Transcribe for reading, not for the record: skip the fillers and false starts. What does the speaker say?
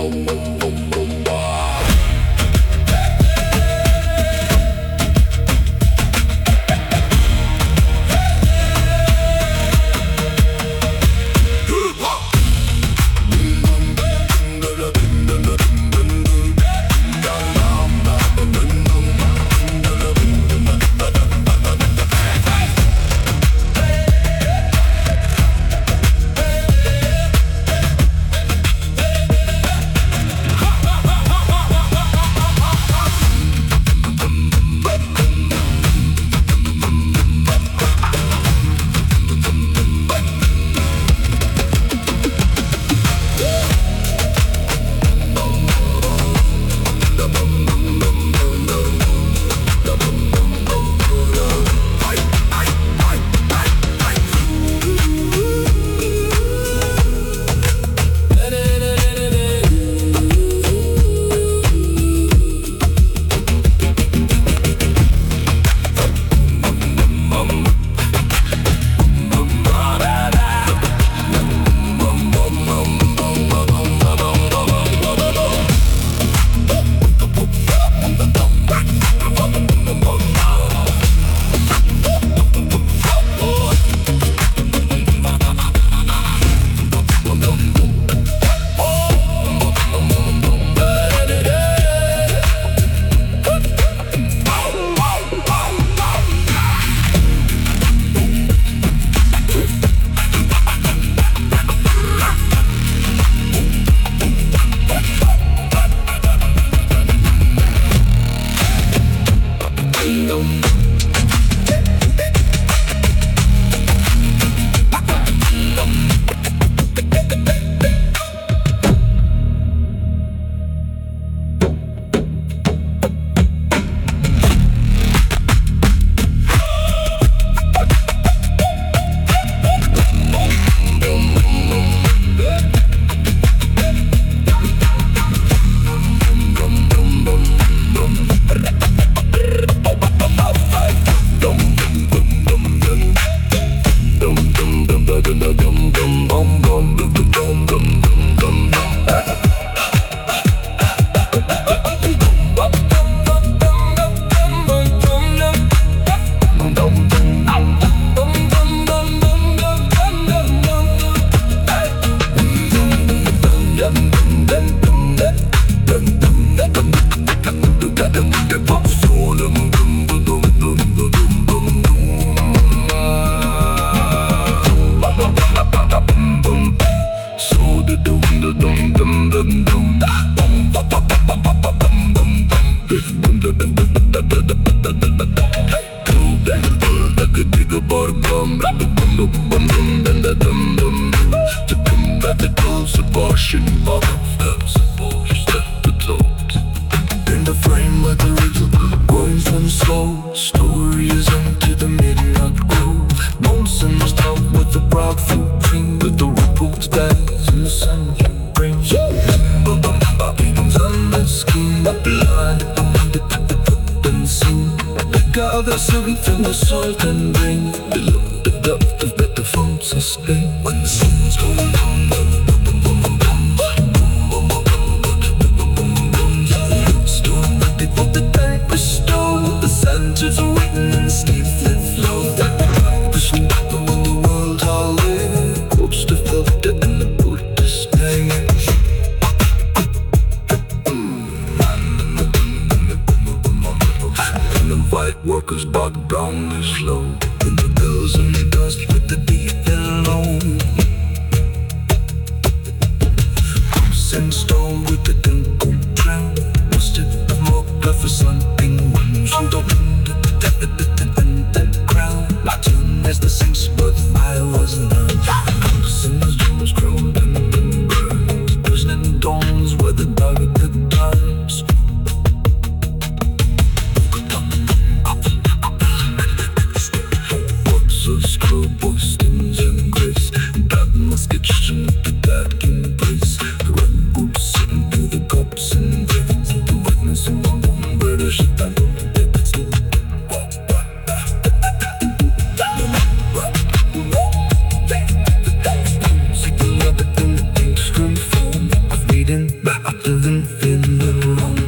Gather something the soil can bring. Below the depth of better food sustain. When the sun's going down, stone ready for the time bestow. The centers are written in sleep that flow. Pushing back when the world all live. Hopes to filter in the Buddhist name. White workers bogged brown is low. In the bills and the dust with the deep below. Sandstone with the temple crown. Rusted of more for something. From the wind and the crown. Latin as the sinks, but I was none. Since Jones crowed and burned. Prison dawns where the dark the times. Bostons and grace, that must get to that embrace. The red boots sitting through the cup fading, but I didn't feel the wrong